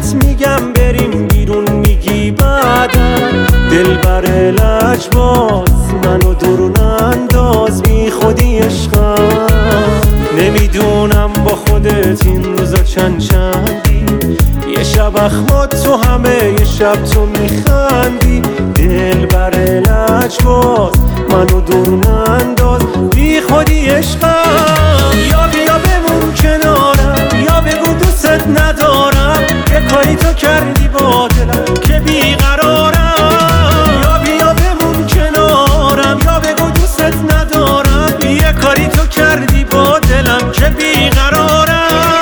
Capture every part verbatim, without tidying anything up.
بهت میگم بریم بیرون میگی بعدم. دلبر لجباز منو درون انداز، بی خودی عشقم. نمیدونم با خودت این روزا چند چندی، یه شب اخمات تو همه یه شب تو میخندی. دلبر لجباز منو درون انداز، بی خودی عشقم. یا بیا بمون کنارم، یا بگو دوست ندارم، یه کاری تو کردی با دلم که بیقرارم. یا بیا بمون کنارم، یا بگو دوست ندارم، یه کاری تو کردی با دلم که بیقرارم.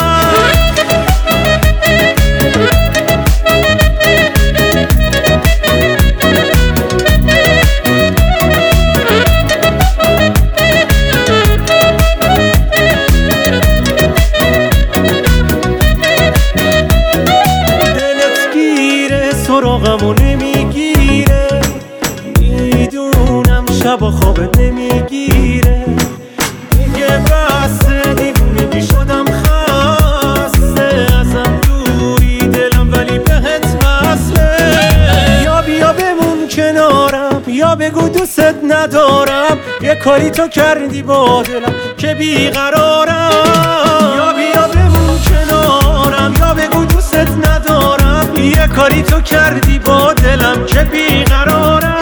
سراغمو نمیگیره، میدونم شبا خوابت نمیگیره. میگه بسه دیوونه میشدم خسته، ازم دوری دلم ولی بهت وصله. یا بیا بمون کنارم، یا بگو دوست ندارم، یه کاری تو کردی با دلم که بیقرارم. یا بیا بمون کنارم، یا بگو دوست ندارم، یه کاری تو کردی با دلم که بیقرارم.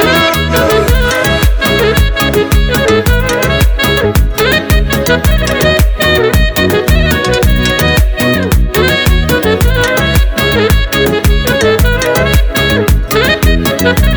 We'll be right back.